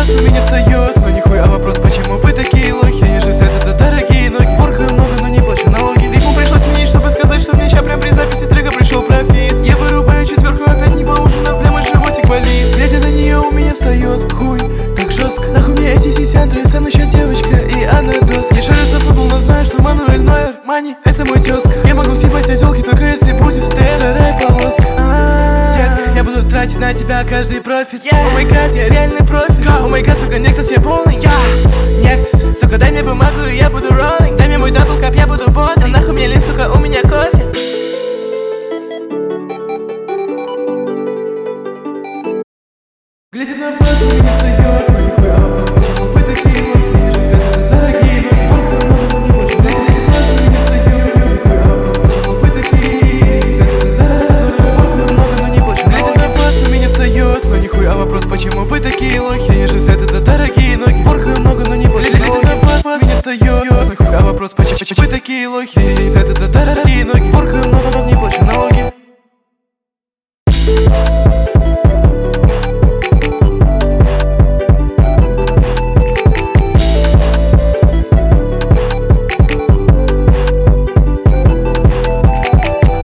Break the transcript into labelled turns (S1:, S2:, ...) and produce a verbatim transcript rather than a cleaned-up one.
S1: вас у меня встает, но нихуя вопрос, почему вы такие лохи? Денежный сет это дорогие ноги, воркаю много, но не плачу налоги. Рифму пришлось сменить, чтобы сказать, что мне ща прям при записи трека пришел профит. Я вырубаю четверку, опять не поужинав, бля, мой животик болит. Глядя на нее у меня встает хуй, так жестко. Нахуй мне эти сисяндры, со мной еще девочка и она доска. Я шарю за футбол, но знаю, что Мануэль Нойер, Мани, это мой тезка. Я могу съебать от тёлки, только если будет тест. Вторая полоска. Детка, я буду тратить на тебя каждый профит. О май гад, я реальный профит. О май гад, сука, Нектус, я полный. Нектус, сука, дай мне бумагу, и я буду роллинг. Дай мне мой даблкап, я буду ботом. Нахуй мне лин, сука, у меня кофе. Глядя на вас, у меня встает, но нихуя вопрос, почему вы такие лохи? Денежный сет это дорогие ноги, воркаю много, но не плачу. Глядя на вас, у меня встает, но нихуя вопрос, почему вы такие? Сет это дорогие ноги, воркаю много, но не плачу. Глядя на вас, у меня встает, но нихуя вопрос, почему вы такие лохи? Денежный сет это дорогие ноги, воркаю много, но не плачу. Глядя на вас, у меня встает, но нихуя вопрос, почему вы такие лохи? Денежный сет это дорогие ноги, воркаю